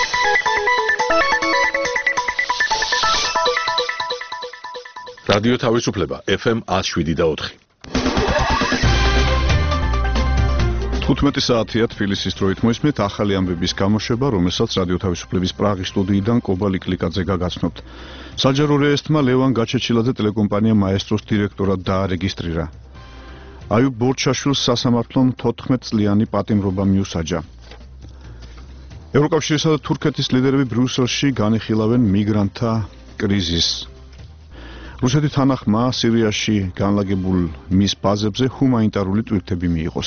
რადიო თავისუფლება FM 107.4. 15 საათია თბილისის დროით მოისმენთ ახალი ამბების გამოშვება, რომელსაც რადიო თავისუფლების პრაღის სტუდიიდან კობალი კლიკაძე გაგაცნობთ. საჯარო რეესტრმა ლევან გაჩეჩილაძე ტელეკომპანია მაესტროს დირექტორად დაარეგისტრირა. აიუბ ბორჩაშვილს სასამართლომ 14 წლიანი პატიმრობა მიუსაჯა. ევროკავშირისა და თურქეთის ლიდერები ბრიუსელში განიხილავენ მიგრანტთა კრიზისს. რუსეთი თანახმა სირიაში განლაგებულ მის ბაზებზე ჰუმანიტარული ტვირთები მიიღოს.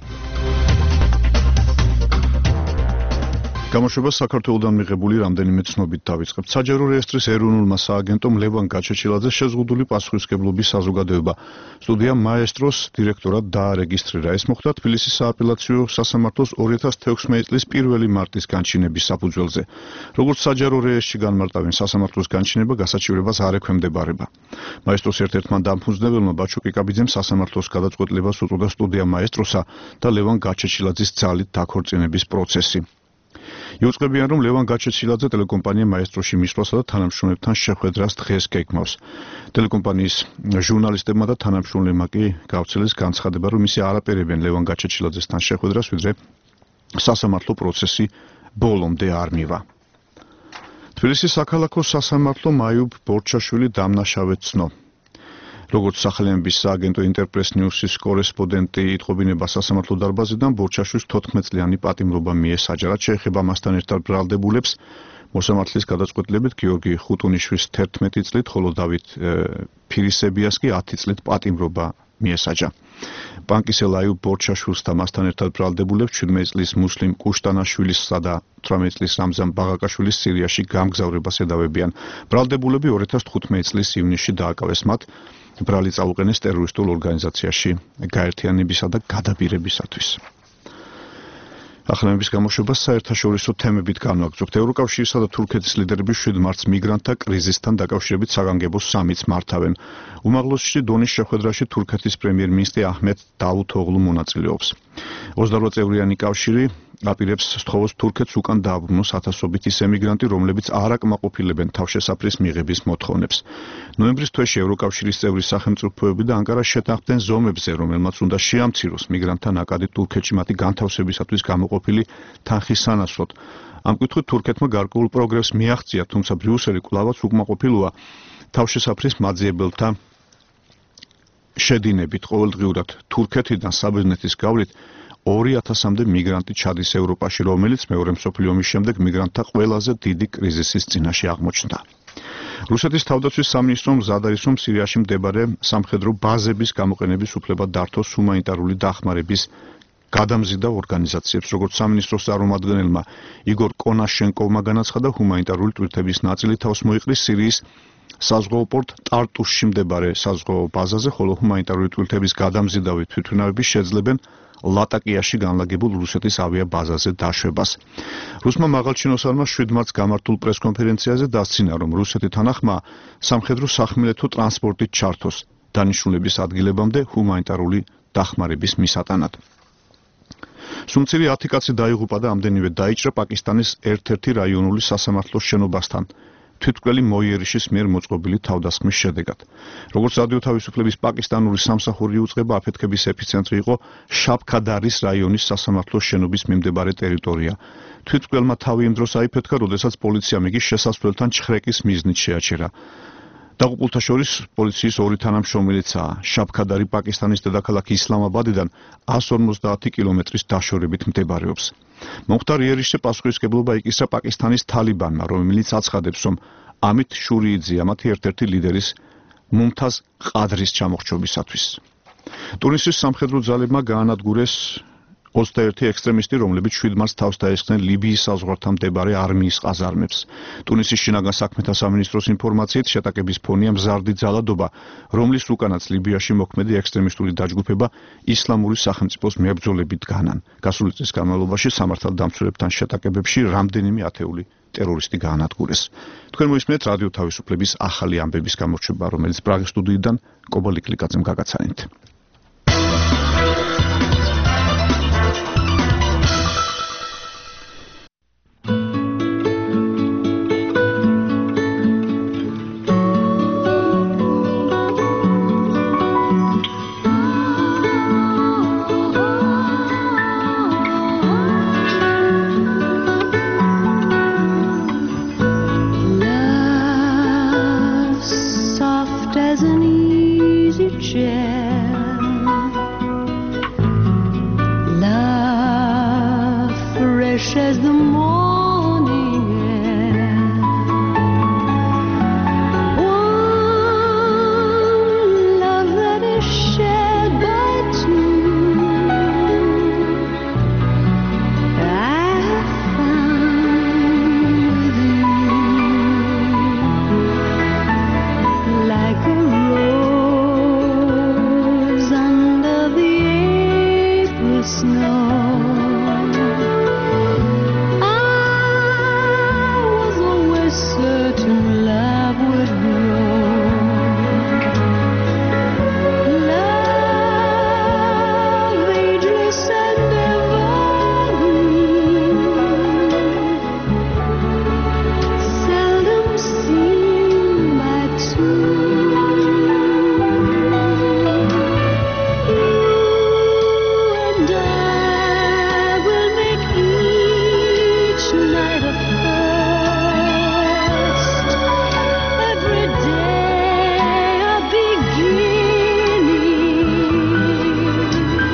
გამოშვება საქართველოდან მიღებული რამდენიმე ცნობით დავიწყებთ. საჯარო რეესტრის ეროვნულმა სააგენტომ ლევან გაჩეჩილაძეს შეზღუდული პასუხისმგებლობის საზოგადოება სტუდია მაესტროს დირექტორად დაარეგისტრირა. ეს მოხდა თბილისის სააპელაციო სასამართლოს 2016 წლის 1 მარტის განჩინების საფუძველზე. როგორც საჯარო რეესტრში განმარტავენ, სასამართლოს განჩინება გასაჩივრებას არ ექვემდებარება. მაესტროს ერთ-ერთმა დამფუძნებელმა ბაჩო კიკაბიძემ სასამართლოს გადაწყვეტილებას უწოდა სტუდია მაესტროსა და ლევან გაჩეჩილაძის ძალით დაქორწინების პროცესი. იუწყებიან, რომ ლევან გაჩეჩილაძე ტელეკომპანია მაესტროში მისვლასა და თანამშრომლებთან შეხვედრას დღეს გეგმავს. ტელეკომპანიის ჟურნალისტებმა და თანამშრომლებმა კი გავრცელეს განცხადება, რომ ისინი არ აპირებენ ლევან გაჩეჩილაძესთან შეხვედრას, ვიდრე სასამართლო პროცესი ბოლომდე არ მივა. თბილისის საქალაქო სასამართლომ აიუბ ბორჩაშვილი დამნაშავედ ცნო. როგორც სახელმწიფოს სააგენტო ინტერპრეს ნიუსის კორესპონდენტი იტყობინება სასამართლო დარბაზიდან, ბორჩაშვილს 14 წლიანი პატიმრობა მიესაჯა, რაც შეეხება მასთან ერთად ბრალდებულებს. მოსამართლის გადაწყვეტილებით გიორგი ხუტუნიშვილს 11 წლით, ხოლო დავით ფირისებიას კი 10 წლით პატიმრობა მიესაჯა. ბანკისელ აიუბ ბორჩაშვილს და მასთან ერთად ბრალდებულებს 17 წლის მუსლიმ კუშტანაშვილისა და 18 წლის რამზან ბაღაკაშვილის სირიაში გამგზავრებას ედავებიან. ბრალდებულები 2015 წლის ივნისში დააკავეს მათ ბრალი წაუყენეს ტერორისტულ ორგანიზაციაში გაერთიანებისა და გადაბირებისათვის. ახალების გამოშვება საერთაშორისო თემებით განვაგრძობთ. ევროკავშირისა და თურქეთის ლიდერები 7 მარტს მიგრანტთა კრიზისთან დაკავშირებით საგანგებო სამიტს მართავენ. უმაღლესი დონის შეხვედრაში თურქეთის პრემიერ-მინისტრი აჰმედ დავუთოღლუ მონაწილეობს. 28 წევრიანი კავშირი აპირებს სთხოვოს თურქეთს უკან დააბრუნოს ათასობით ის ემიგრანტი, რომლებიც არ აკმაყოფილებენ თავშესაფრის მიღების მოთხოვნებს. ნოემბრის თვეში ევროკავშირის წევრი სახელმწიფოები და ანკარა შეთანხმდნენ ზომებზე, რომელმაც უნდა შეამციროს მიგრანტთა ნაკადი თურქეთში მათი განთავსებისათვის გამოყოფილი თანხის სანაცვლოდ. ამ კუთხით თურქეთმა გარკვეულ პროგრესს მიაღწია, თუმცა ბრიუსელი კვლავაც უკმაყოფილოა თავშესაფრის მაძიებელთა შედინებით. ყოველდღიურად თურქეთიდან საბერძნეთის გავლით 2000-მდე მიგრანტი ჩადის ევროპაში, რომელიც მეორე მსოფლიო ომის შემდეგ მიგრანტთა ყველაზე დიდი კრიზისის წინაშე აღმოჩნდა. რუსეთის თავდაცვის სამინისტრომ მზად არის, რომ სირიაში მდებარე სამხედრო ბაზების გამოყენების უფლება დართოს ჰუმანიტარული დახმარების გადამზიდავ ორგანიზაციებს. როგორც სამინისტროს წარმომადგენელმა იგორ კონაშენკოვმა განაცხადა, ჰუმანიტარული ტვირთების ნაწილი თავს მოიყრის სირიის საზღვაო პორტ ტარტუსში მდებარე საზღვაო ბაზაზე, ხოლო ჰუმანიტარული ტვირთების გადამზიდავი თვითმფრინავები შეძლებენ ლატაკიაში განლაგებულ რუსეთის ავიაბაზაზე დაშვებას. რუსმა მაღალჩინოსანმა 7 მარტს გამართულ პრესკონფერენციაზე დასცინა, რომ რუსეთი თანახმა სამხედრო სახმელეთო ტრანსპორტით ჩართოს დანიშნულების ადგილებამდე ჰუმანიტარული დახმარების მისატანად. სუმცირი 10 კაცი დაიღუპა და ამდენივე დაიჭრა პაკისტანის ერთ-ერთი რაიონული სასამართლოს შენობასთან. თვითმკვლელი მოიერიშის მიერ მოწყობილი თავდასხმის შედეგად. როგორც რადიო თავისუფლების პაკისტანური სამსახური იუწყება, აფეთქების ეპიცენტრი იყო შაბქადარის რაიონის სასამართლოს შენობის მიმდებარე ტერიტორია. თვითმკვლელმა თავი იმ დროს აიფეთქა, როდესაც პოლიციამ იგი შესასვლელთან ჩხრეკის მიზნით შეაჩერა. დაღუპულთა შორის პოლიციის 2 თანამშრომელიცაა. შაბქადარი პაკისტანის დედაქალაქ ისლამაბადიდან 150 კილომეტრის დაშორებით მდებარეობს. მომხდარ იერიშზე პასუხისმგებლობა იკისრა პაკისტანის თალიბანმა, რომელიც აცხადებს, რომ ამით შური იძია მათი ერთ-ერთი ლიდერის მუმთაზ ყადრის ჩამოხრჩობისათვის. ტუნისის სამხედრო ძალებმა გაანადგურეს 21 ექსტრემისტი, რომლებიც 7 მარტს თავს დაესხნენ ლიბიის საზღვართან მდებარე არმიის ყაზარმებს. ტუნისის შინაგან საქმეთა სამინისტროს ინფორმაციით, შეტაკების ფონია მზარდი ძალადობა, რომლის უკანაც ლიბიაში მოქმედი ექსტრემისტული დაჯგუფება ისლამური სახელმწიფოს მებრძოლებით განან. გასული წლის განმავლობაში სამართალდამცველებთან შეტაკებებში რამდენიმე ათეული ტერორისტი გაანადგურეს. თქვენ მოისმენთ რადიო თავისუფლების ახალი ამბების გამოშვება, რომელიც პრაღის სტუდიიდან კობალი კლიკაძემ გაგაცანით. as the morning air. One love that is shared by two, I have found with you, like a rose under the April snow. I was always certain love would grow. Love ageless and evergreen, seldom seen by two. You and I will make each night a first, every day a beginning.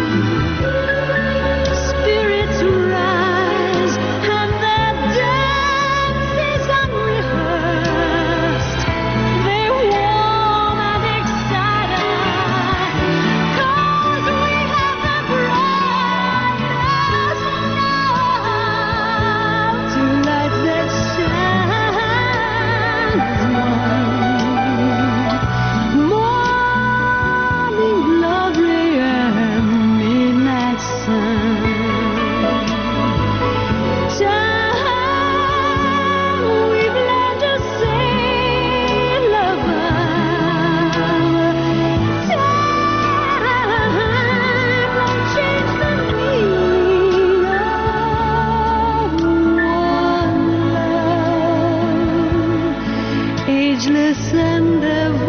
Spirits rise and their dance is unrehearsed. They warm and excite us, 'cause we have the brightness of two lights that shine as one. Morning glory and midnight sun. Time we've learned to say lover. Time won't change the meaning of one love, ageless and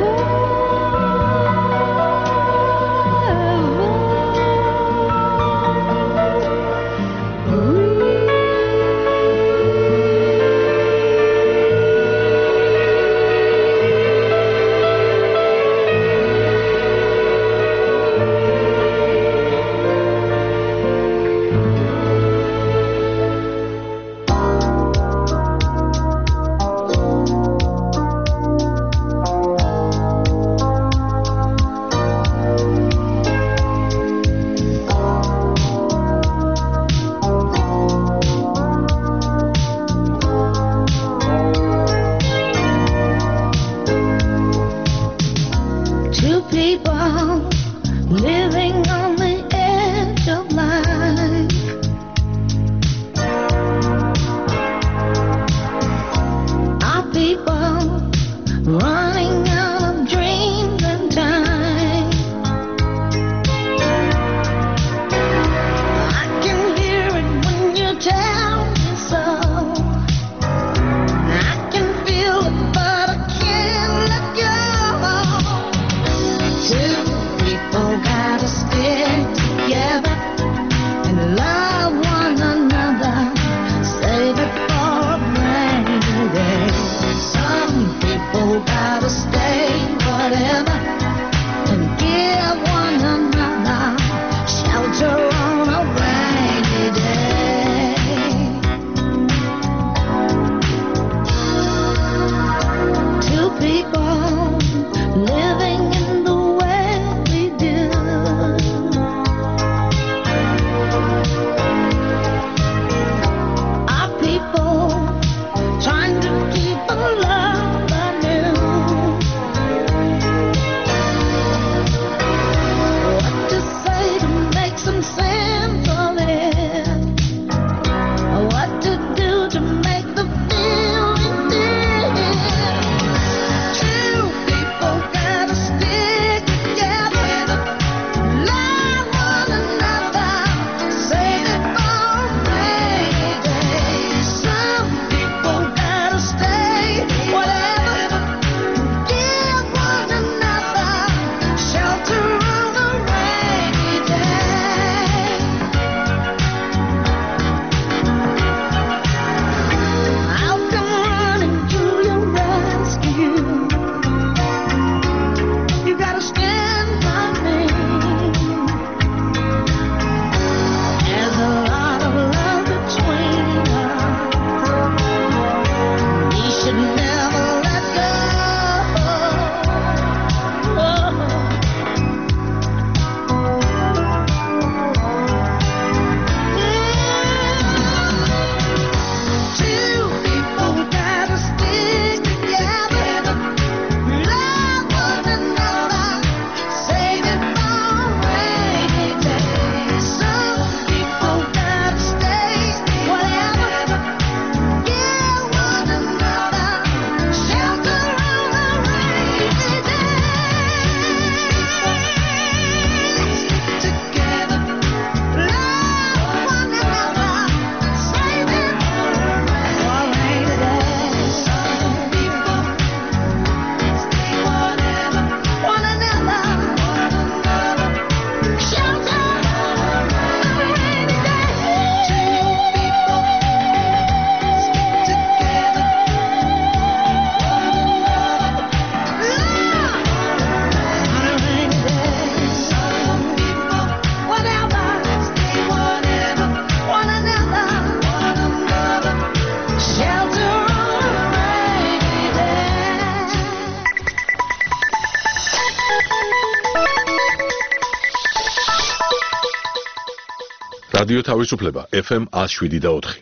two people living on the edge of life. Our people running out of dreams and time. I can hear it when you tell me so. I can feel it, but I can't let go. Two people gotta stick together and love one another. Save it for a rainy day. Some people gotta stay whatever and give one another shelter on a rainy day. Two people living in the way we do. Our people trying to keep a love anew. What to say to make some sense of it? What to do to make the feeling deep? Two people gotta stick together, love one another, save it for a rainy day. Some people gotta stay whatever, give one another shelter on a rainy day. რადიო თავისუფლება FM 107.4.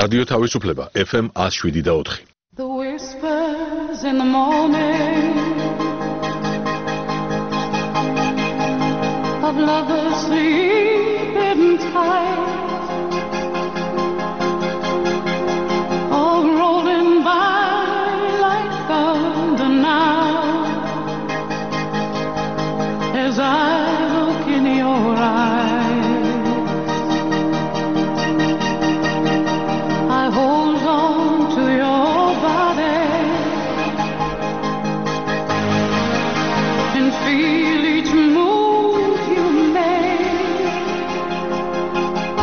რადიო თავისუფლება FM 107.4. The whispers in the morning of lovers sleeping tight, all rolling by like thunder now, as I look in your eyes. I hold on to your body and feel each move you make.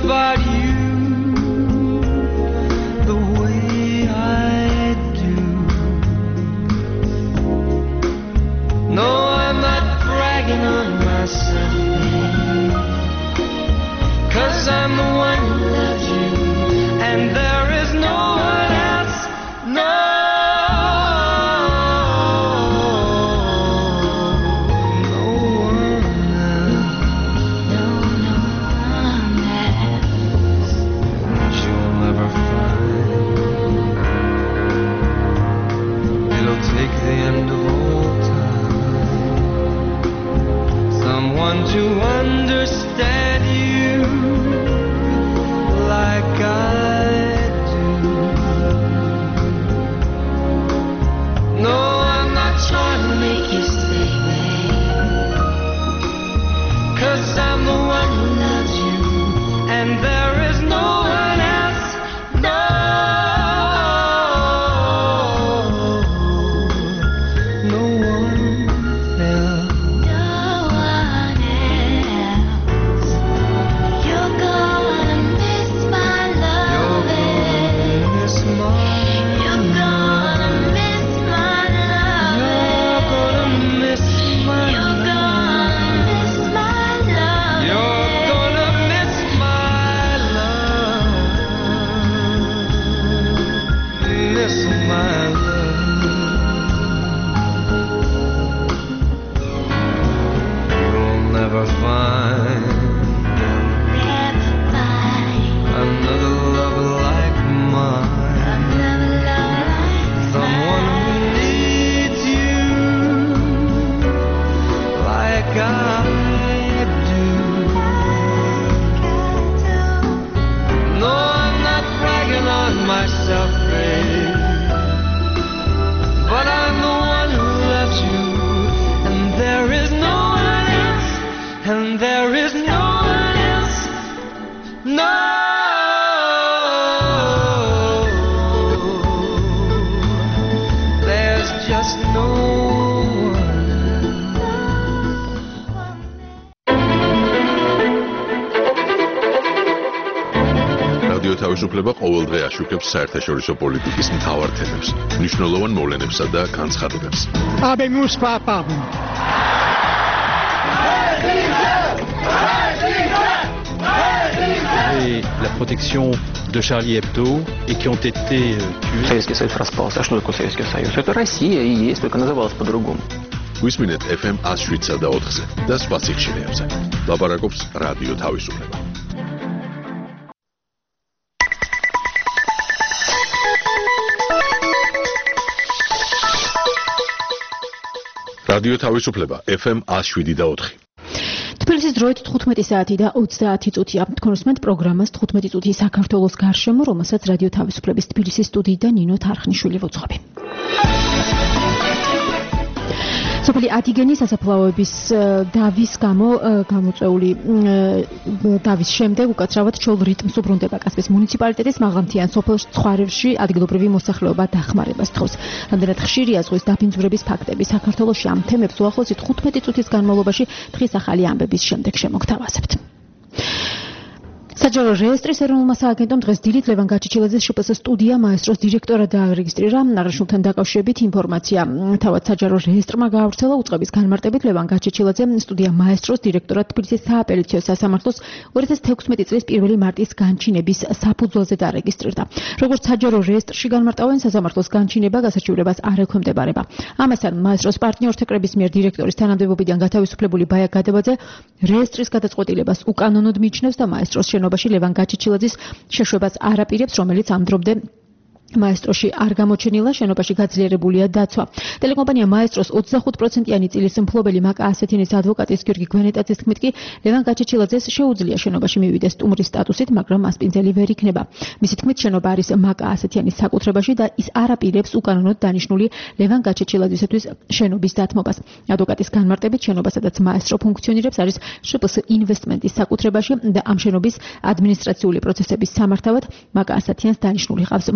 about you the way I do. No, I'm not bragging on myself, babe, 'cause I'm the one who loves you, and there is no one else, no. To understand you like I do. No, I'm not trying to make you stay, babe, 'cause I'm the one who loves you, and there is no one else, no. No one else. თავისუფლება ყოველდღე აშუქებს საერთაშორისო პოლიტიკის მთავარ თემებს, მნიშვნელოვან მოვლენებსა და განცხადებებს. Habemos papa. Et la protection de Charlie Hebdo et qui ont été tués. Советский Союз распался. А что такое Советский Союз? Это Россия и есть, только называлась по-другому. Висმინეთ FM 107 და 4-ზე და სხვა სიხშირეებზე. ლაპარაკობს რადიო თავისუფლება. რადიო თავისუფლება FM 107 და 4. თბილისის დროით 15 საათი და 30 წუთია. თქვენ უსმენთ პროგრამას 15 წუთი საქართველოს გარშემო, რომელსაც რადიო თავისუფლების თბილისის სტუდიიდან ნინო თარხნიშვილი ვუძღვები. სოფელი ათიგენის სასაფლაოების დავის გამო გამოწვეული დავის შემდეგ უკაცრავად ჩოლ რიტმს უბრუნდება კასპის მუნიციპალიტეტის მაღალმთიან სოფელ ცხარევში ადგილობრივი მოსახლეობა დახმარებას თხოვს. რამდენად ხშირია ზღვის დაბინძურების ფაქტები საქართველოში ამ თემებს უახლოესი 15 წუთის განმავლობაში დღის ახალი ამბების შემდეგ შემოგთავაზებთ. საჯარო რეესტრის ეროვნულმა სააგენტომ დღეს დილით ლევან გაჩიჩილაძეს შპს სტუდია მაესტროს დირექტორად დაარეგისტრირა. აღნიშნულთან დაკავშირებით ინფორმაცია თავად საჯარო რეესტრმა გაავრცელა. უწყების განმარტებით ლევან გაჩიჩილაძე სტუდია მაესტროს დირექტორად თბილისის სააპელაციო სასამართლოს 2016 წლის 1 მარტის განჩინების საფუძველზე დაარეგისტრირდა. როგორც საჯარო რეესტრში განმარტავენ, სასამართლოს განჩინება გასაჩივრებას არ ექვემდებარება. ამასთან მაესტროს პარტნიორთა კრების მიერ დირექტორის თანამდებობიდან გათავისუფლებული ბაია გადებაძე რეესტრის გადაწყვეტილებას უკანონოდ მიიჩნევს და მაესტროს შენობაში ლევან გაჩიჩილაძის შეშვებას არ აპირებს, რომელიც ამ დრომდე მაესტროში არ გამოჩენილა, შენობაში გაძლიერებულია დაცვა. ტელეკომპანია მაესტროს 25%-იანი წილის მფლობელი მაკა ასეთიანის ადვოკატის გიორგი გვენეტაძის თქმით კი ლევან გაჩიჩილაძეს შეუძლია შენობაში მივიდეს სტუმრის სტატუსით, მაგრამ მასპინძელი ვერ იქნება. მისი თქმით შენობა არის მაკა ასეთიანის საკუთრებაში და ის არ აპირებს უკანონოდ დანიშნული ლევან გაჩიჩილაძისათვის შენობის დათმობას. ადვოკატის განმარტებით შენობა, სადაც მაესტრო ფუნქციონირებს, არის შპს ინვესტმენტის საკუთრებაში და ამ შენობის ადმინისტრაციული პროცესების სამართავად მაკა ასეთიანს დანიშნული ყავს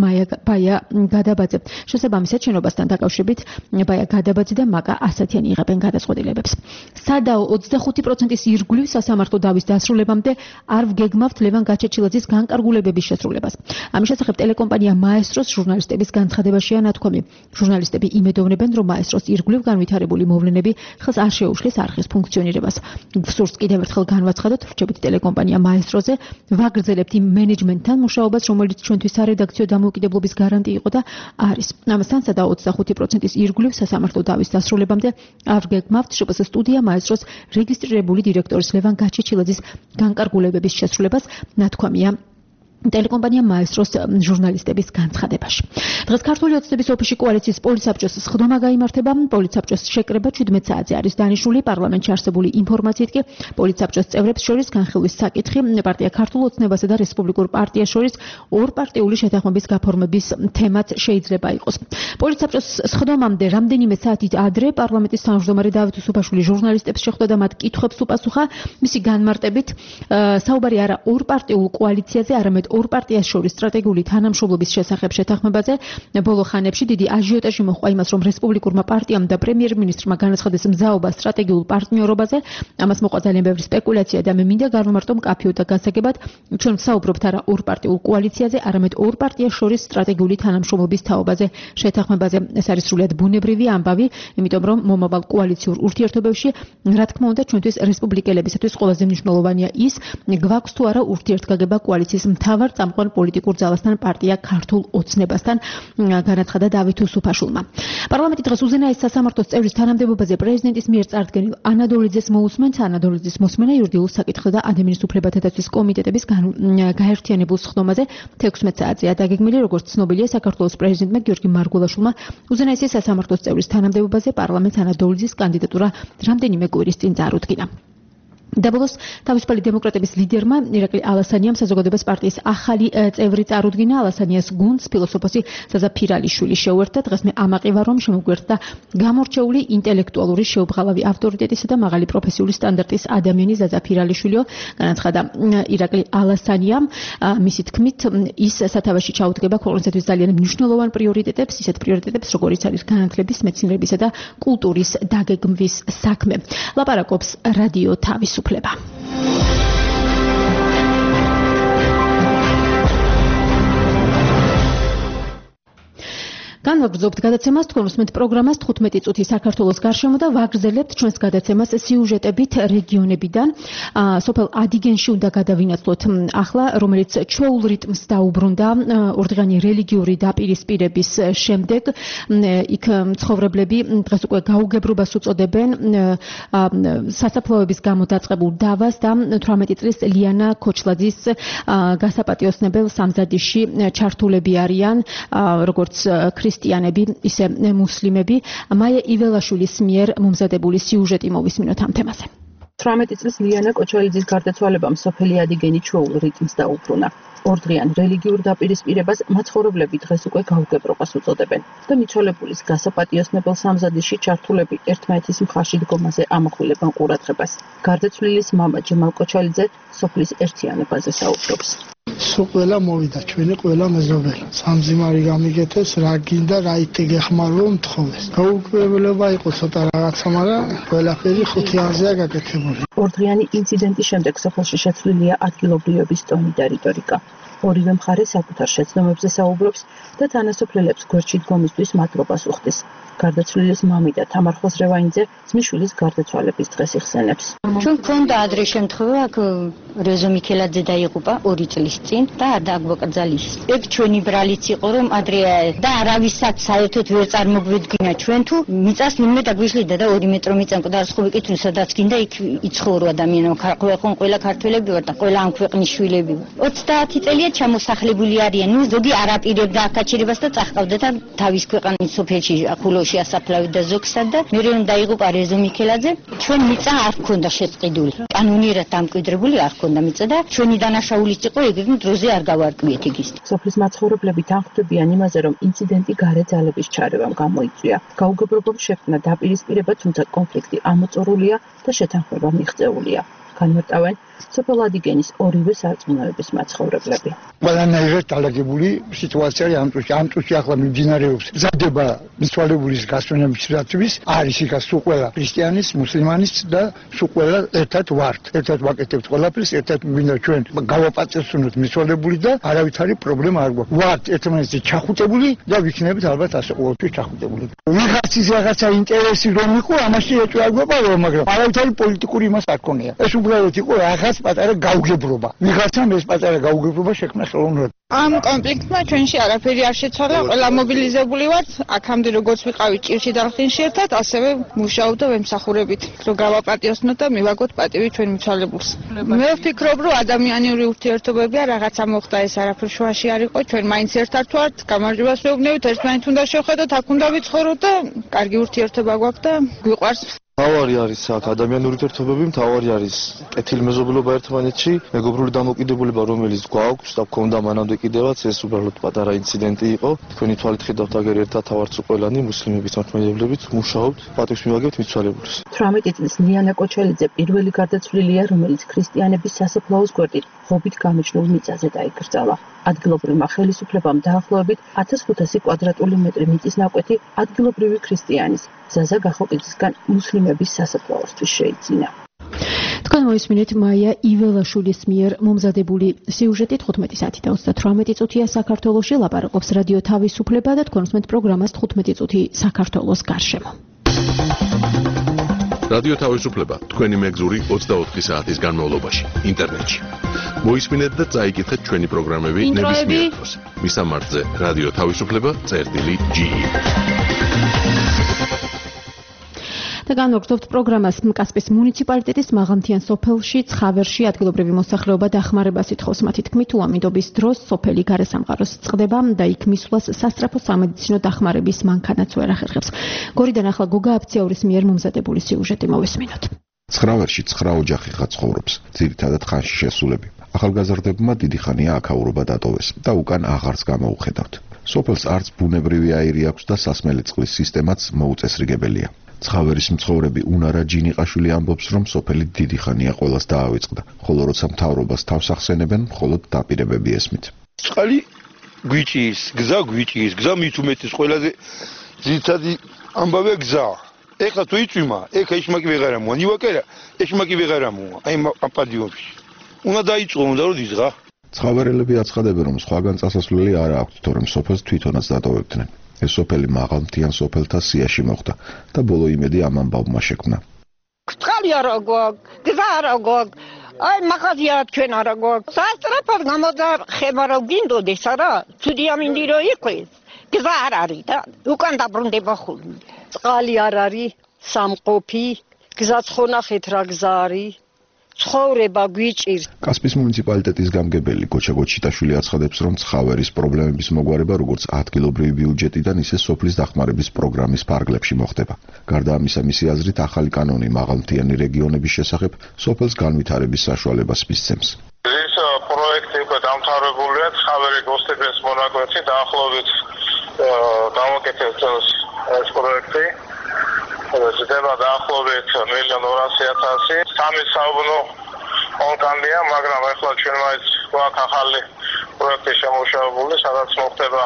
ბაია გადაბაძე. შესაბამისად, შენობასთან დაკავშირებით ბაია გადაბაძე და მაკა ასათიანი იღებენ გადაწყვეტილებებს. სადაო 25%-ის ირგვლივ სასამართლო დავის დასრულებამდე არ ვგეგმავთ ლევან გაჩეჩილაძის განკარგულებების შესრულებას. ამის შესახებ ტელეკომპანია მაესტროს ჟურნალისტების განცხადებაშია ნათქვამი. ჟურნალისტები იმედოვნებენ, რომ მაესტროს ირგვლივ განვითარებული მოვლენები ხელს არ შეუშლის არხის ფუნქციონირებას. სურს კიდევ ერთხელ განვაცხადოთ, რჩებით ტელეკომპანია მაესტროზე, ვაგრძელებთ იმ მენეჯმენტთან მუშაობას, რომელიც ჩვენთვის სარედაქციო დამოუკიდებლობის გარანტი იყო და არის. ამასთან სადაო 25%-ის ირგვლივ სასამართლო დავის დასრულებამდე არ ვგეგმავთ შპს სტუდია მაესტროს რეგისტრირებული დირექტორის ლევან გაჩეჩილაძის განკარგულებების შესრულებას, ნათქვამია ტელეკომპანია მაესტროს ჟურნალისტების განცხადებაში. დღეს ქართული ოცნების ოფისში კოალიციის პოლიცსაბჭოს სხდომა გაიმართება. პოლიცსაბჭოს შეკრება 17 საათზე არის დანიშნული. პარლამენტში არსებული ინფორმაციით კი პოლიცსაბჭოს წევრებს შორის განხილვის საკითხი პარტია ქართულ ოცნებასა და რესპუბლიკურ პარტიას შორის ორპარტიული შეთანხმების გაფორმების თემად შეიძლება იყოს. პოლიცსაბჭოს სხდომამდე რამდენიმე საათით ადრე პარლამენტის თავმჯდომარე დავით უსუფაშვილი ჟურნალისტებს შეხვდა და მათ კითხვებს უპასუხა. მისი განმარტებით საუბარი არა ორპარტიულ კოალიციაზე, არამედ ორ პარტიას შორის სტრატეგიული თანამშრომლობის შესახებ შეთანხმებაზე. ბოლო ხანებში დიდი აჟიოტაჟი მოჰყვა იმას, რომ რესპუბლიკურმა პარტიამ და პრემიერ-მინისტრმა განაცხადეს მზაობა სტრატეგიულ პარტნიორობაზე. ამას მოყვა ძალიან ბევრი სპეკულაცია და მე მინდა განვმარტო მკაფიოდ და გასაგებად, ჩვენ ვსაუბრობთ არა ორ პარტიულ კოალიციაზე, არამედ ორ პარტიას შორის სტრატეგიული თანამშრომლობის თაობაზე შეთანხმებაზე. ეს არის სრულიად ბუნებრივი ამბავი, იმიტომ რომ მომავალ კოალიციურ ურთიერთობებში, რა თქმა უნდა, ჩვენთვის რესპუბლიკელებისათვის ყველაზე მნიშვნელოვანია ის, გვაქვს თუ არა ურთიერთგაგება კოალიციის მთავარ წამყვან პოლიტიკურ ძალასთან პარტია ქართულ ოცნებასთან, განაცხადა დავით უსუფაშვილმა. პარლამენტი დღეს უზენაეს სასამართლოს წევრის თანამდებობაზე პრეზიდენტის მიერ წარდგენილ ანადოლიძეს მოусმენთ. ანადოლიძის მოსმენა იურიდიულ საკითხთა და ადამიანის უფლებათა დაცვის კომიტეტების გაერთიანებულ სხდომაზე 16 საათზეა დაგეგმილი, როგორც ცნობილია, საქართველოს პრეზიდენტმა გიორგი მარგველაშვილმა უზენაესის სასამართლოს წევრის თანამდებობაზე პარლამენტს ანადოლიძის კანდიდატურა რამდენიმე კვირის წინ წარუდგინა. დაბოლოს თავისუფალი დემოკრატების ლიდერმა ირაკლი ალასანიამ საზოგადოებას პარტიის ახალი წევრი წარუდგინა. ალასანიას გუნდს ფილოსოფოსი ზაზა ფირალიშვილი შეუერთდა. დღეს მე ამაყივა, რომ შემოგვერთდა გამორჩეული ინტელექტუალური შეუბრალავი ავტორიტეტისა და მაღალი პროფესიული სტანდარტის ადამიანი ზაზა ფირალიშვილიო, განაცხადა ირაკლი ალასანიამ. მისი თქმით, ის სათავეში ჩაუდგება ქვეყნისათვის ძალიან მნიშვნელოვან პრიორიტეტებს, ისეთ პრიორიტეტებს, როგორიც არის განათლების, მეცნიერებისა და კულტურის დაგეგმვის საქმე. ლაპარაკობს რადიო თავისუფლება. განვაგრძობთ გადაცემას, თქვენ უსმენთ პროგრამას 15 წუთი საქართველოს გარშემო და ვაგრძელებთ ჩვენს გადაცემას სიუჟეტებით რეგიონებიდან. სოფელ ადიგენში უნდა გადავინაცვლოთ ახლა, რომელიც ჩვეულ რიტმს დაუბრუნდა ორდღიანი რელიგიური დაპირისპირების შემდეგ. იქ მცხოვრებლები დღეს უკვე გაუგებრობას უწოდებენ სასაფლაოების გამო დაწყებულ დავას და 18 წლის ლიანა ქოჩლაძის გასაპატიოსნებელ სამზადისში ჩართულები არიან, როგორც ქრისტიანები, ისე მუსლიმები. მაია იველაშვილის მიერ მომზადებული სიუჟეტი მოვისმინოთ ამ თემაზე. 18 წლის ლიანა კოჩალიძის გარდაცვალებამ სოფელი ადიგენი ჩვეულ რიტმს დაუბრუნა. ორდღიან რელიგიურ დაპირისპირებას მაცხოვრებლები დღეს უკვე გაუგებრობას უწოდებენ და მიცვალებულის გასაპატიოსნებელ სამზადისში ჩართულები ერთმანეთის მხარში დგომაზე ამახვილებენ ყურადღებას. გარდაცვლილის მამა ჯემალ კოჩალიძე სოფლის ერთიანობაზე საუბრობს. სულ ყველა მოვიდა, ჩვენი ყველა მეზობელი. სამძიმარი გამიგეთეს, რა გინდა, რა იტიგეხმარო მთხოვეს. გაუგებრობა იყო ცოტა რაღაცა, მაგრამ ყველაფერი 5-იანზეა გაკეთებული. ორდღიანი ინციდენტის შემდეგ სოფელში შეცვლილია ადგილობრივების ტონი და რიტორიკა. ორივე მხარე საკუთარ შეცდომებზე საუბრობს და თანასოფლელებს გვერდში დგომისთვის მადლობას უხდის. გარდაცვლილის მამი და თამარ ხოსრევაინძე ძმისშვილის გარდაცვალების დღეს იხსენებს. ჩვენ გქონდა ადრე შემთხვევა, აქ რეზო მიქელაძე დაიღუპა 2 წლის წინ და არ დაგვაკრძალის. ეგ ჩვენი ბრალიც იყო, რომ ადრე და არავისაც საერთოდ ვერ წარმოგვიდგინა ჩვენ თუ მიწას ნიმე დაგვიშლიდა და 2 მეტრო მიწა მკვდარ სხული კითხვის სადაც გინდა იქ იცხოვრო ადამიანო. ყველა ქართველები ვარ და ყველა ამ ქვეყნის შვილები. 30 წელია ჩამოსახლებული არიან. ნუ ზოგი არაპირებდა აკაჩერებას და წახყავდა და თავის ქვეყნის სოფელში ახულოში ასაფლავი და ზოგსა და მე რომ დაიღუპა რეზო მიქელაძე, ჩვენ მიწა არ გქონდა შეწყიდული. კანონიერად დამკვიდრებული არ გქონდა მიწა და ჩვენი დანაშაულიც იყო, ეგრე დროზე არ გავარკვიეთ იგის. სოფლის მაცხოვრებლები თანხმდებიან იმაზე, რომ ინციდენტი გარე ძალების ჩარევამ გამოიწვია. გაუგებრობამ შექმნა დაპირისპირება, თუმცა კონფლიქტი ამოწურულია და შეთანხმება მიღწეულია. განმარტავენ სოფელ ადიგენის ორივე სარწმუნოების მაცხოვრებლები. ყველანაირად დალაგებული სიტუაცია ამ წუთში ახლა მიმდინარეობს მზადება მიცვალებულის გასვენებისათვის არის იქ სულ ყველა ქრისტიანის, მუსლიმანის და სულ ყველა ერთად ვართ. ერთად ვაკეთებთ ყველაფერს, ერთად მინდა ჩვენ გავაპატივცემოთ მიცვალებული და არავითარი პრობლემა არ გვაქვს. ვართ ერთმანეთზე ჩახუტებული და ვიქნებით ალბათ ასე ყოველთვის ჩახუტებული. ვიღაცის რაღაცა ინტერესი რომ იყო, ამაში ეჭვი არ გვეყავა, მაგრამ არავითარი პოლიტიკური იმას არ ქონია. ეს უბრალოდ იყო რაღაც პატარა გაუგებრობა. ვიღაცამ ეს პატარა გაუგებრობა შექმნა ხელოვნურად. ამ კონფლიქტმა ჩვენში არაფერი არ შეცვალა, ყველა მობილიზებული ვართ, აქამდე როგორც ვიყავით ჭირში და ხინში ერთად, ასევე მუშაობ და ვემსახურებით, რომ გავაპატიოსნოთ და მივაგოთ პატივი ჩვენ მიცვალებულს. მე ვფიქრობ, რომ ადამიანური ურთიერთობებია, რაღაცა მოხდა, ეს არაფერ შუაში არ იყო, ჩვენ მაინც ერთად ვართ, გამარჯვებას ვეუბნებით, ერთმანეთს უნდა შევხედოთ, აქ უნდა ვიცხოვროთ და კარგი ურთიერთობა გვაქვს და გვიყვარს. მთავარი არის აქ ადამიანური ურთიერთობები, მთავარი არის კეთილმეზობლობა ერთმანეთში, მეგობრული დამოკიდებულება, რომელიც გვაქვს და გქონდა მანამდე კიდევაც, ეს უბრალოდ პატარა ინციდენტი იყო. თქვენი თვალით ხედავთ, აგერ ერთად ავართ ყველანი, მუსლიმებით, მართლმადიდებლებით, მუშაობთ, პატივს მივაგებთ მიცვალებულს. 18 წლის ლიანა კოჩელიძე პირველი გარდაცვლილია, რომელიც ქრისტიანების სასაფლაოს გვერდით ღობით გამიჯნულ მიწაზე დაიკრძალა. ადგილობრივმა ხელისუფლებამ დაახლოებით 1500 კვადრატული მეტრი მიწის ნაკვეთი ადგილობრივი ქრისტიანის ზაზა გახოკიძისგან მუსლიმების სასაფლაოსთვის შეიძინა. თქვენ მოისმინეთ მაია იველაშვილის მიერ მომზადებული სიუჟეტი 15 საათი და 38 წუთია საქართველოში ლაპარაკობს რადიო თავისუფლება და თქვენ უსმენთ პროგრამას 15 წუთი საქართველოს გარშემო. რადიო თავისუფლება თქვენი მეგზური 24 საათის განმავლობაში ინტერნეტში. მოისმინეთ და წაიკითხეთ ჩვენი პროგრამები ნებისმიერ დროს. მისამართზე რადიო თავისუფლება.ge და განვაგრძობთ პროგრამას. კასპიის მუნიციპალიტეტის მაღალმთიან სოფელში ცხავერში ადგილობრივი მოსახლეობა დახმარებას ითხოვს. მათი თქმით, უამიდობის დროს სოფელი გარესამყაროს წყდება და იქ მისვლას სასწრაფო სამედიცინო დახმარების მანქანაც ვერ ახერხებს. გორიდან ახლა გოგა აფციაურის მიერ მომზადებული სიუჟეტი მოვისმინოთ. ცხრავერში 9 ოჯახი ცხოვრობს, ძირითადად ხანში შესულები. ახალგაზრდებმა დიდი ხანია აქაურობა დატოვეს და უკან აღარც გამოუხედავთ. სოფელს არც ბუნებრივი აირი აქვს და სასმელი წყლის სისტემაც მოუწესრიგებელია. ცხავერის მცხოვრები უნარა ჯინიყაშვილი ამბობს, რომ სოფელი დიდი ხანია ყველას დაავიწყდა, ხოლო როცა მთავრობას თავს ახსენებენ, მხოლოდ დაპირებები ესმით. წყალი გვიჭის, გზა მით უმეტეს ყველაზე ძირითადი ამბავია გზა. ეხლა თუ იწვიმა, ეხა ისმაკი ვეღარ ამოვა, ნივაკერა, ისმაკი ვეღარ ამოვა. აი ამ პადიუმში. უნდა დაიწყო, უნდა რომ დიზღა. ცხავერელები აცხადებენ, რომ სხვაგან წასასვლელი არ აქვთ, თორემ სოფელს თვითონაც დატოვებდნენ. ეს სოფელი მაღალმთიან სოფელთა სიაში მოხვდა და ბოლო იმედი ამ ამბავმა შექმნა. წყალი არა გვაქვს, გზა არა გვაქვს, აი მაღაზია ჩვენ არა გვაქვს. სასწრაფოდ გამოდახება რომ გინდოდეს არა, ცუდი ამინდი რომ იყოს. გზა არ არის და უკან დაბრუნდება ხოლმე. წყალი არ არის, სამყოფი, გზაც ხონახეთ რა გზა არის. ცხოვრება გვიჭირს. კასპიის მუნიციპალიტეტის გამგებელი გოჩა გოჩიტაშვილი აცხადებს, რომ ცხავერის პრობლემების მოგვარება როგორც ადგილობრივი ბიუჯეტიდან, ისე სოფლის დახმარების პროგრამის ფარგლებში მოხდება. გარდა ამისა, მისი აზრით, ახალი კანონი მაღალმთიანი რეგიონების შესახებ სოფელს განვითარების საშუალებას მისცემს. ეს პროექტი უკვე დამთავრებულია, ცხავერი გოსტების მონაკვეთი დაახლოებით დავაკეთეთ ეს პროექტი. ზრდება დაახლოებით 1,200,000. სამი საუბნო ორგანია, მაგრამ ახლა ჩვენ მაინც გვაქვს ახალი პროექტი შემოშობილი, სადაც მოხდება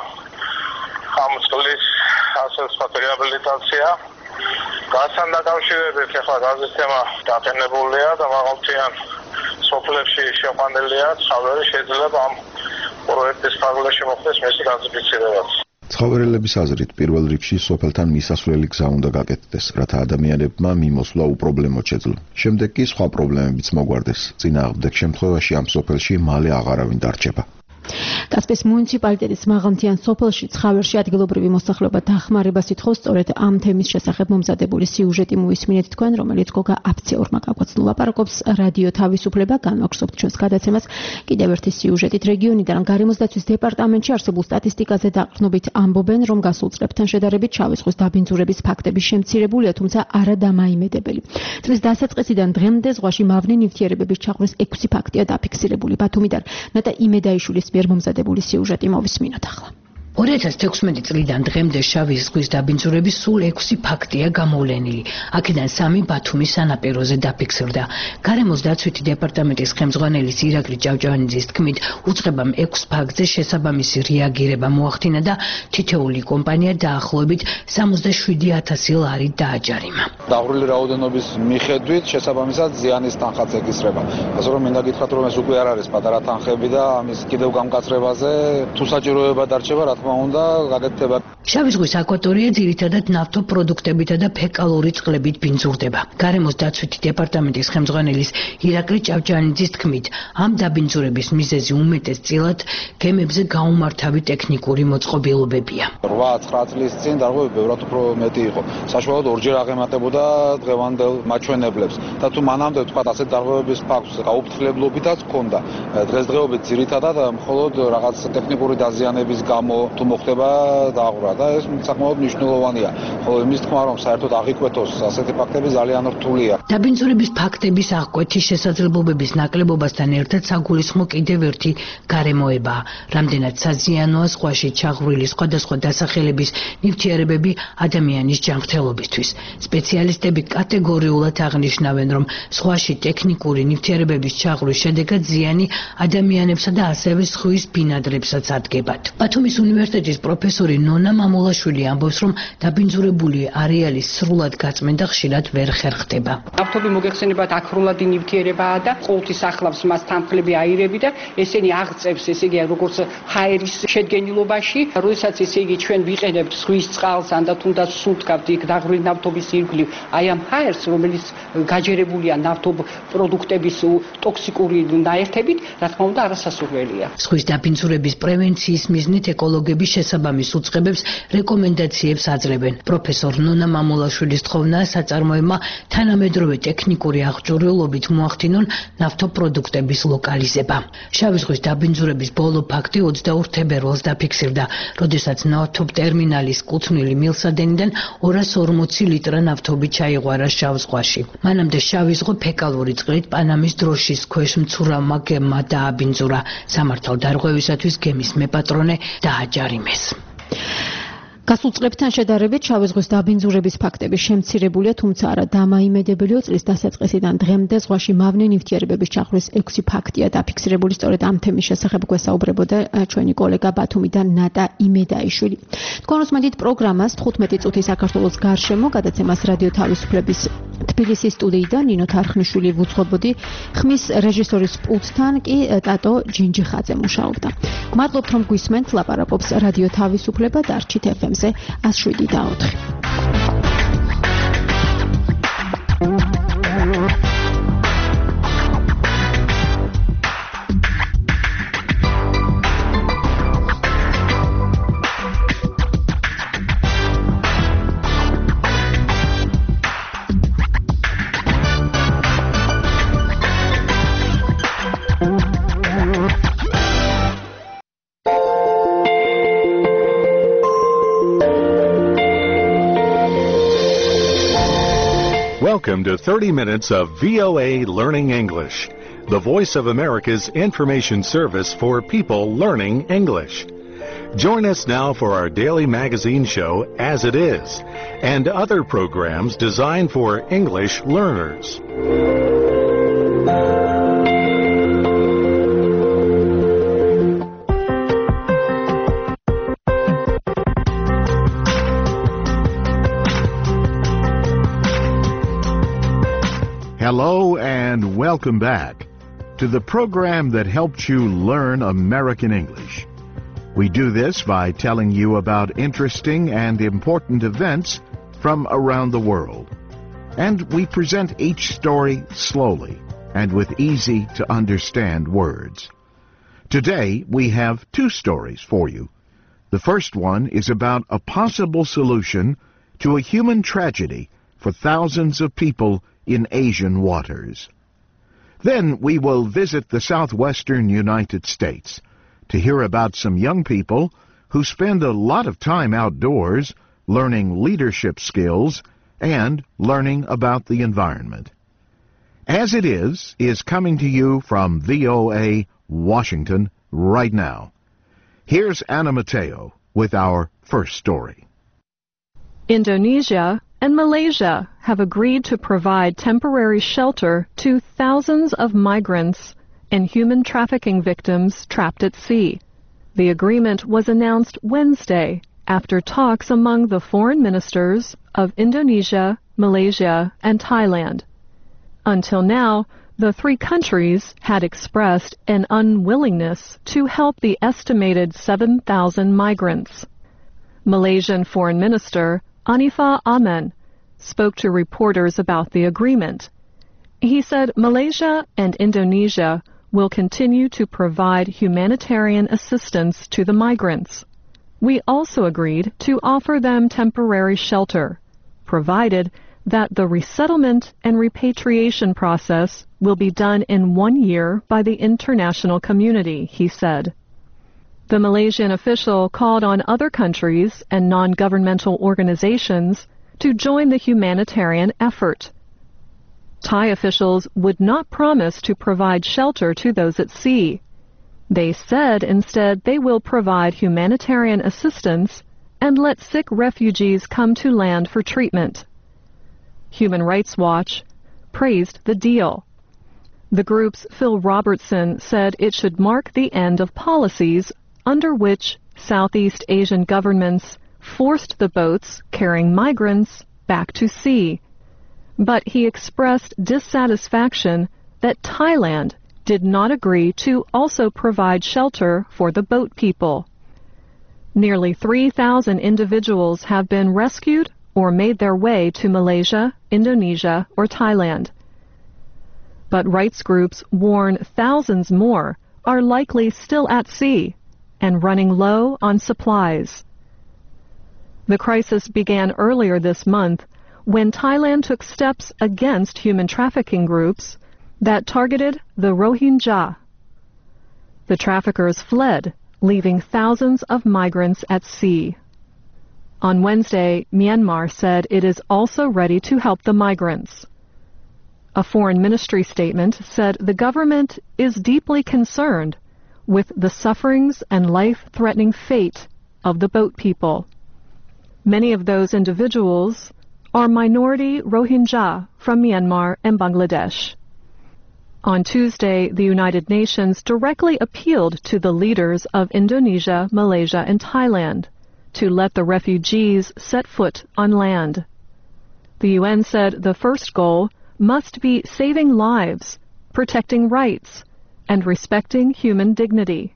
ხამწყლის ასე ვთქვათ რეაბილიტაცია. გასთან დაკავშირებით ახლა გაზის თემა დაფენებულია და მაღალმთიან სოფლებში შეყვანილია, ცხავერი შეიძლება ამ პროექტის ფარგლებში მოხდეს მისი გაზიფიცირებაც. ცხავერელების აზრით, პირველ რიგში სოფელთან მისასვლელი გზა უნდა გაკეთდეს, რათა ადამიანებმა მიმოსვლა უპრობლემოდ შეძლონ. შემდეგ კი სხვა პრობლემებიც მოგვარდეს. წინააღმდეგ შემთხვევაში ამ სოფელში მალე აღარავინ დარჩება. კასპიის მუნიციპალიტეტის მაღალმთიან სოფელში ცხავერში ადგილობრივი მოსახლეობა დახმარებას ითხოვს. სწორედ ამ თემის შესახებ მომზადებული სიუჟეტი მოისმინეთ თქვენ, რომელიც გოგა აფციაურმა გაგვაცნო. ლაპარაკობს რადიო თავისუფლება, განვაგრძობთ ჩვენს გადაცემას კიდევ ერთი სიუჟეტით. რეგიონიდან გარემოს დაცვის დეპარტამენტში არსებულ სტატისტიკაზე დაყრდნობით ამბობენ, რომ გასულ წლებთან შედარებით შავი ზღვის დაბინძურების ფაქტები შემცირებულია, თუმცა არა დამაიმედებელი. წლის დასაწყისიდან დღემდე ზღვაში მავნე ნივთიერებების ჩაყვრის 6 ფაქტია დაფიქსირებული. ბათუმიდან ნატა იმედაიშვილის მიერ მომზადებული სიუჟეტი მოვისმინოთ ახლა. 2016 წლიდან დღემდე შავი ზღვის დაბინძურების სულ 6 ფაქტია გამოვლენილი. აქედან 3 ბათუმის სანაპიროზე დაფიქსირდა. გარემოს დაცვითი დეპარტამენტის ხელმძღვანელის ირაკლი ჭავჭავაძის თქმით, უწყებამ 6 ფაქტზე შესაბამისი რეაგირება მოახდინა და თითოეული კომპანია დაახლოებით 67,000 ლარი დააჯარიმა. დაღვრილი რაოდენობის მიხედვით შესაბამისად ზიანის თანხაც ეკისრება. ასე რომ მინდა გითხრათ, რომ ეს უკვე არ არის პატარა თანხები და ამის კიდევ გამკაცრებაზე თუ საჭიროება დარჩება, რა თქმა უნდა, გაკეთდება. შავი ზღვის აკვატორია ძირითადად ნავთობპროდუქტებითა და ფეკალური წყლებით ბინძურდება. გარემოს დაცვითი დეპარტამენტის ხელმძღვანელის ირაკლი ჭავჭავაძის თქმით, ამ დაბინძურების მიზეზი უმეტესწილად გემებზე გაუმართავი ტექნიკური მოწყობილობებია. 8-9 წლის წინ დარღვევები ბევრად უფრო მეტი იყო. საშუალოდ ორჯერ აღემატებოდა დღევანდელ მაჩვენებლებს. და თუ მანამდე თქვა ასეთ დარღვევების ფაქტს გაუფრთხილებლობითაც ჰქონდა. დღესდღეობით ძირითადად მხოლოდ რაღაც ტექნიკური დაზიანების გამო თუ მოხდება დაღვრა და ეს საკმაოდ მნიშვნელოვანია. ხოლო იმის თქმა, რომ საერთოდ აღიკვეთოს ასეთი ფაქტები ძალიან რთულია. დაბინძურების ფაქტების აღკვეთის შესაძლებლობების ნაკლებობასთან ერთად საგულისხმო კიდევ ერთი გარემოებაა. რამდენად საზიანოა ზღვაში ჩაღვრილი სხვადასხვა დასახელების ნივთიერებები ადამიანის ჯანმრთელობისთვის. სპეციალისტები კატეგორიულად აღნიშნავენ, რომ ზღვაში ტექნიკური ნივთიერებების ჩაღვრის შედეგად ზიანი ადამიანებსა და ასევე ზღვის ბინადრებსაც ადგებათ. ბათუმის უნივერსიტეტის პროფესორი ნონა მამულაშვილი ამბობს, რომ დაბინძურებული არეალის სრულად გაწმენდა ხშირად ვერ ხერხდება. ნავთობი მოგეხსენებათ აკროლადი ნივთიერებაა და ყოველთვის ახლავს მას თანხლები აირები და ესენი აღწევს, ესე იგი როგორც ჰაერის შედგენილობაში, როდესაც ესე იგი ჩვენ ვიყენებთ ზღვის წყალს ან და თუნდაც სუნთქავთ იქ დაღვრილი ნავთობის ირგვლივ, აი ამ ჰაერს, რომელიც გაჯერებულია ნავთობ პროდუქტების ტოქსიკური ნაერთებით, რა თქმა უნდა, არასასურველია. ზღვის დაბინძურების პრევენციის მიზნით ეკოლოგები შესაბამის უწყებებს რეკომენდაციებს აძლევენ. პროფესორ ნონა მამულაშვილის თხოვნა საწარმოებმა თანამედროვე ტექნიკური აღჭურვილობით მოახდინონ ნავთობპროდუქტების ლოკალიზება. შავი ზღვის დაბინძურების ბოლო ფაქტი 22 თებერვალს დაფიქსირდა, როდესაც ნავთობტერმინალის კუთვნილი მილსადენიდან 240 ლიტრა ნავთობი ჩაიღვარა შავ ზღვაში. მანამდე შავი ზღვა ფეკალური წყლით პანამის დროშის ქვეშ მცურავმა გემმა დააბინძურა. სამართალ დარღვევისათვის გემის მეპატრონე დააჯარიმეს. გასულ წლებთან შედარებით შავი ზღვის დაბინძურების ფაქტები შემცირებულია, თუმცა არა დამაიმედებელია. წლის დასაწყისიდან დღემდე ზღვაში მავნე ნივთიერებების ჩახვრის 6 ფაქტია დაფიქსირებული. სწორედ ამ თემის შესახებ გვესაუბრებოდა ჩვენი კოლეგა ბათუმიდან ნატა იმედაიშვილი. თქვენ უსმენთ პროგრამას 15 წუთი საქართველოს გარშემო, გადაცემას რადიო თავისუფლების თბილისის სტუდიიდან ნინო თარხნიშვილი ვუძღვებოდი. ხმის რეჟისორის პულტთან კი ტატო ჯინჯიხაძე მუშაობდა. მადლობთ, რომ გვისმენთ. ლაპარაკობს რადიო თავისუფლება და არჩით FM-ზე 107.4. Welcome to 30 minutes of VOA Learning English, the Voice of America's information service for people learning English. Join us now for our daily magazine show, As It Is, and other programs designed for English learners. Hello and welcome back to the program that helps you learn American English. We do this by telling you about interesting and important events from around the world. And we present each story slowly and with easy to understand words. Today we have 2 stories for you. The first one is about a possible solution to a human tragedy for thousands of people in Asian waters. Then we will visit the southwestern United States to hear about some young people who spend a lot of time outdoors learning leadership skills and learning about the environment. As It is coming to you from VOA Washington right now. Here's Anna Mateo with our first story. Indonesia and Malaysia have agreed to provide temporary shelter to thousands of migrants and human trafficking victims trapped at sea. The agreement was announced Wednesday after talks among the foreign ministers of Indonesia, Malaysia, and Thailand. Until now, the three countries had expressed an unwillingness to help the estimated 7,000 migrants. Malaysian Foreign Minister Anifah Aman spoke to reporters about the agreement. He said Malaysia and Indonesia will continue to provide humanitarian assistance to the migrants. We also agreed to offer them temporary shelter, provided that the resettlement and repatriation process will be done in 1 year by the international community, he said. The Malaysian official called on other countries and non-governmental organizations to join the humanitarian effort. Thai officials would not promise to provide shelter to those at sea. They said instead they will provide humanitarian assistance and let sick refugees come to land for treatment. Human Rights Watch praised the deal. The group's Phil Robertson said it should mark the end of policies under which Southeast Asian governments forced the boats carrying migrants back to sea. But he expressed dissatisfaction that Thailand did not agree to also provide shelter for the boat people. Nearly 3,000 individuals have been rescued or made their way to Malaysia, Indonesia, or Thailand. But rights groups warn thousands more are likely still at sea and running low on supplies. The crisis began earlier this month when Thailand took steps against human trafficking groups that targeted the Rohingya. The traffickers fled, leaving thousands of migrants at sea. On Wednesday, Myanmar said it is also ready to help the migrants. A foreign ministry statement said the government is deeply concerned with the sufferings and life-threatening fate of the boat people. Many of those individuals are minority Rohingya from Myanmar and Bangladesh. On Tuesday, the United Nations directly appealed to the leaders of Indonesia, Malaysia, and Thailand to let the refugees set foot on land. The UN said the first goal must be saving lives, protecting rights, and respecting human dignity.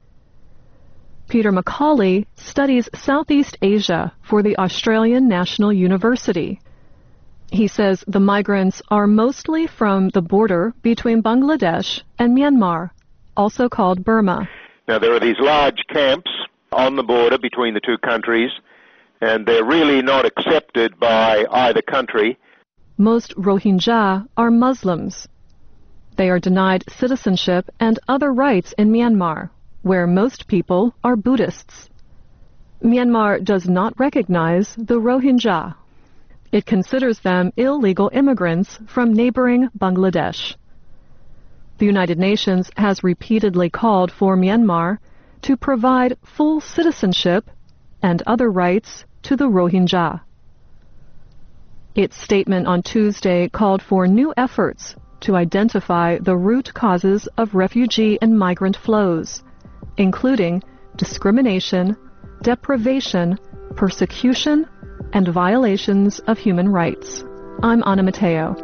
Peter Macaulay studies Southeast Asia for the Australian National University. He says the migrants are mostly from the border between Bangladesh and Myanmar, also called Burma. Now, there are these large camps on the border between the two countries, and they're really not accepted by either country. Most Rohingya are Muslims. They are denied citizenship and other rights in Myanmar, where most people are Buddhists. Myanmar does not recognize the Rohingya. It considers them illegal immigrants from neighboring Bangladesh. The United Nations has repeatedly called for Myanmar to provide full citizenship and other rights to the Rohingya. Its statement on Tuesday called for new efforts to identify the root causes of refugee and migrant flows, including discrimination, deprivation, persecution, and violations of human rights. I'm Ana Mateo.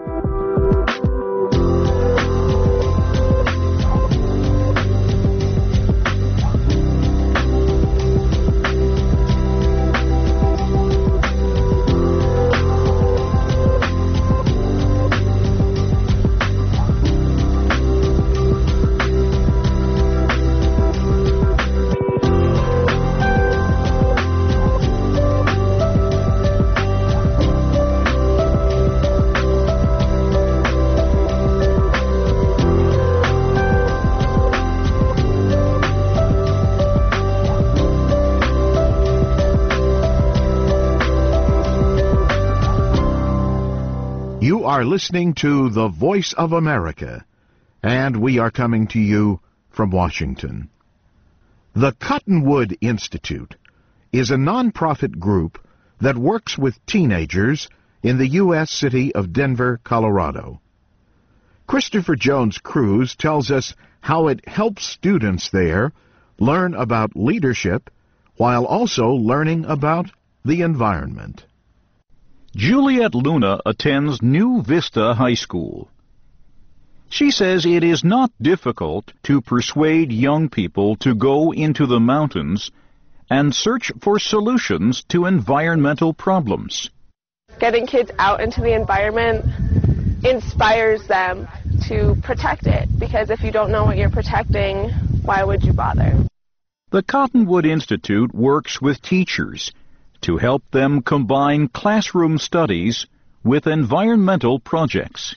You are listening to The Voice of America, and we are coming to you from Washington. The Cottonwood Institute is a non-profit group that works with teenagers in the U.S. city of Denver, Colorado. Christopher Jones Cruz tells us how it helps students there learn about leadership while also learning about the environment. Juliet Luna attends New Vista High School. She says it is not difficult to persuade young people to go into the mountains and search for solutions to environmental problems. Getting kids out into the environment inspires them to protect it, because if you don't know what you're protecting, why would you bother? The Cottonwood Institute works with teachers to help them combine classroom studies with environmental projects.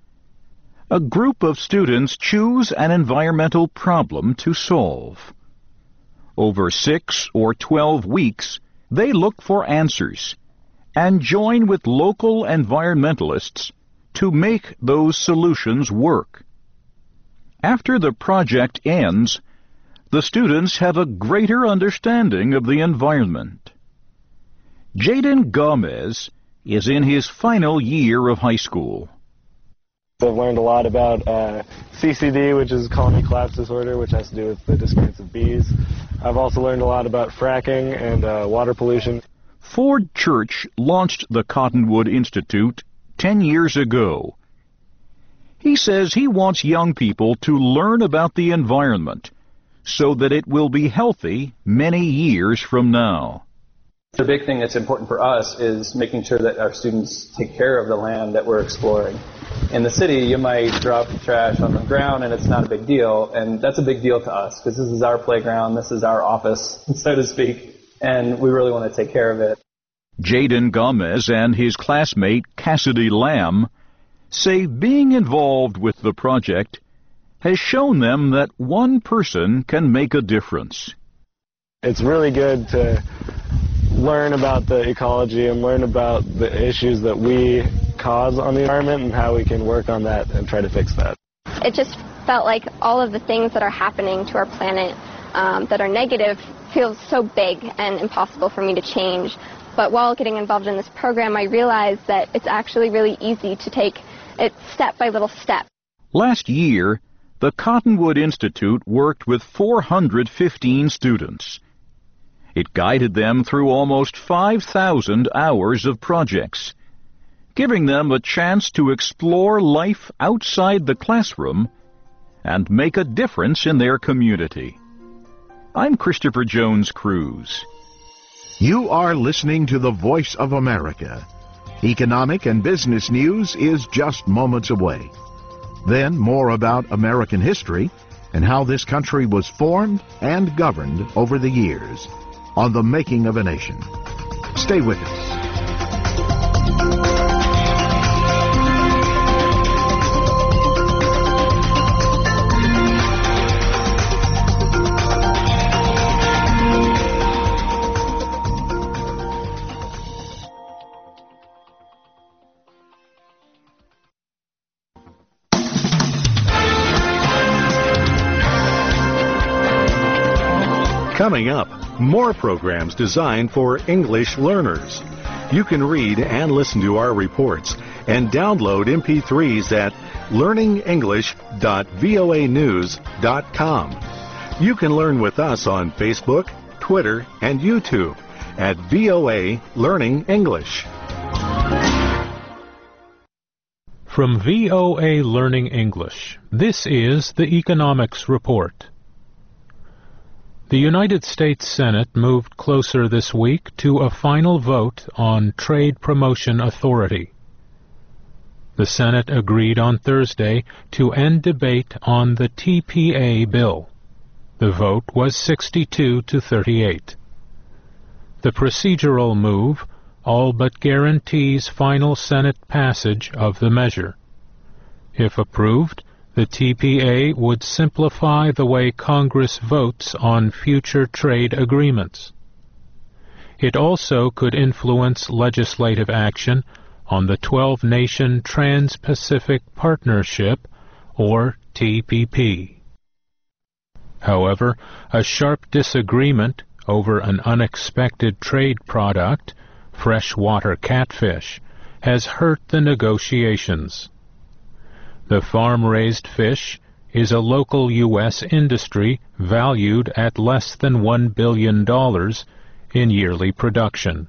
A group of students choose an environmental problem to solve. Over 6 or 12 weeks, they look for answers and join with local environmentalists to make those solutions work. After the project ends, the students have a greater understanding of the environment. Jaden Gomez is in his final year of high school. I've learned a lot about CCD, which is colony collapse disorder, which has to do with the disappearance of bees. I've also learned a lot about fracking and water pollution. Ford Church launched the Cottonwood Institute 10 years ago. He says he wants young people to learn about the environment so that it will be healthy many years from now. The big thing that's important for us is making sure that our students take care of the land that we're exploring. In the city, you might drop trash on the ground and it's not a big deal, and that's a big deal to us because this is our playground, this is our office, so to speak, and we really want to take care of it. Jaden Gomez and his classmate Cassidy Lamb say being involved with the project has shown them that one person can make a difference. It's really good to learn about the ecology and learn about the issues that we cause on the environment and how we can work on that and try to fix that. It just felt like all of the things that are happening to our planet that are negative feels so big and impossible for me to change. But while getting involved in this program, I realized that it's actually really easy to take it step by little step. Last year, the Cottonwood Institute worked with 415 students. It guided them through almost 5,000 hours of projects, giving them a chance to explore life outside the classroom and make a difference in their community. I'm Christopher Jones Cruz. You are listening to the Voice of America. Economic and business news is just moments away. Then more about American history and how this country was formed and governed over the years on The Making of a Nation. Stay with us. Coming up, more programs designed for English learners. You can read and listen to our reports and download MP3s at learningenglish.voanews.com. You can learn with us on Facebook, Twitter, and YouTube at VOA Learning English. From VOA Learning English, this is the Economics Report. The United States Senate moved closer this week to a final vote on Trade Promotion Authority. The Senate agreed on Thursday to end debate on the TPA bill. The vote was 62 to 38. The procedural move all but guarantees final Senate passage of the measure. If approved, the TPA would simplify the way Congress votes on future trade agreements. It also could influence legislative action on the 12-Nation Trans-Pacific Partnership, or TPP. However, a sharp disagreement over an unexpected trade product, freshwater catfish, has hurt the negotiations. The farm-raised fish is a local U.S. industry valued at less than $1 billion in yearly production.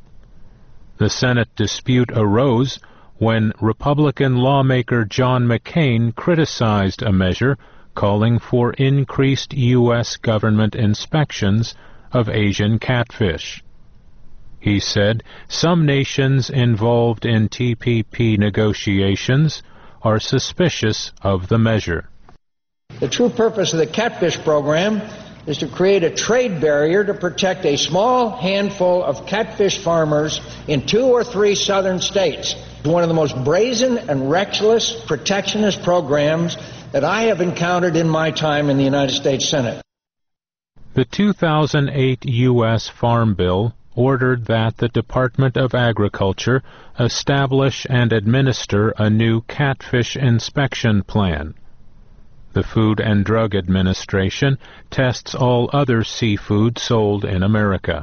The Senate dispute arose when Republican lawmaker John McCain criticized a measure calling for increased U.S. government inspections of Asian catfish. He said some nations involved in TPP negotiations are suspicious of the measure. The true purpose of the catfish program is to create a trade barrier to protect a small handful of catfish farmers in 2 or 3 southern states. One of the most brazen and reckless protectionist programs that I have encountered in my time in the United States Senate. The 2008 U.S. Farm Bill ordered that the Department of Agriculture establish and administer a new catfish inspection plan. The Food and Drug Administration tests all other seafood sold in America.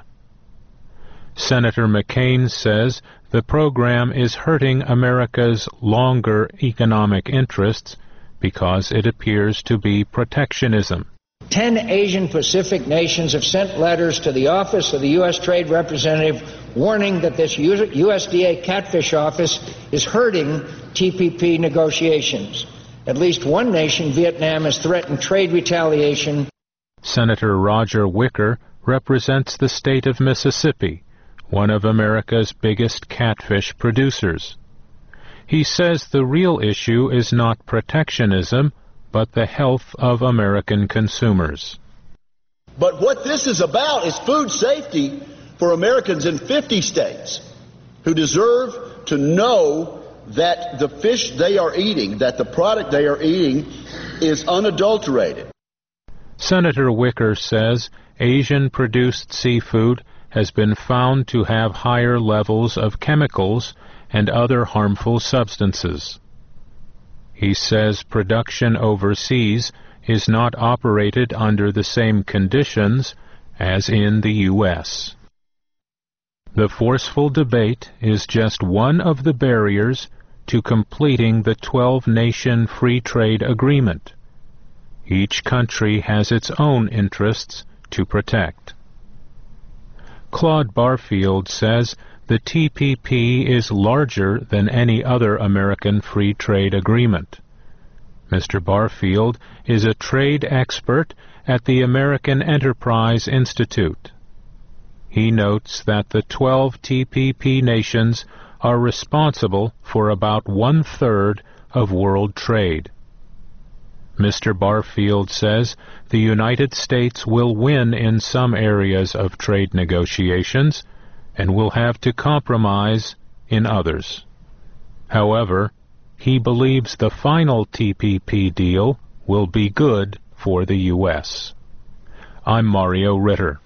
Senator McCain says the program is hurting America's longer economic interests because it appears to be protectionism. 10 Asian Pacific nations have sent letters to the Office of the U.S. Trade Representative warning that this USDA catfish office is hurting TPP negotiations. At least one nation, Vietnam, has threatened trade retaliation. Senator Roger Wicker represents the state of Mississippi, one of America's biggest catfish producers. He says the real issue is not protectionism, but the health of American consumers. But what this is about is food safety for Americans in 50 states who deserve to know that the fish they are eating, that the product they are eating, is unadulterated. Senator Wicker says Asian-produced seafood has been found to have higher levels of chemicals and other harmful substances. He says production overseas is not operated under the same conditions as in the U.S. The forceful debate is just one of the barriers to completing the 12-nation free trade agreement. Each country has its own interests to protect. Claude Barfield says the TPP is larger than any other American free trade agreement. Mr. Barfield is a trade expert at the American Enterprise Institute. He notes that the 12 TPP nations are responsible for about 1/3 of world trade. Mr. Barfield says the United States will win in some areas of trade negotiations and will have to compromise in others. However, he believes the final TPP deal will be good for the U.S. I'm Mario Ritter.